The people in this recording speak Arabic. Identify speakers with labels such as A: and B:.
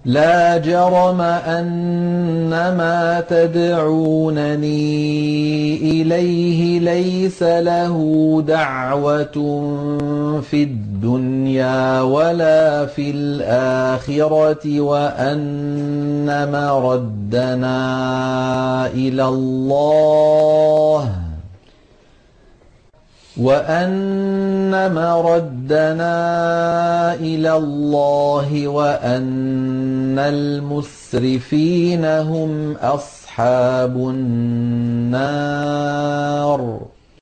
A: لا جرم أن ما تدعونني إليه ليس له دعوة في الدنيا ولا في الآخرة وأن مردنا إلى الله وأن المسرفين هم أصحاب النار.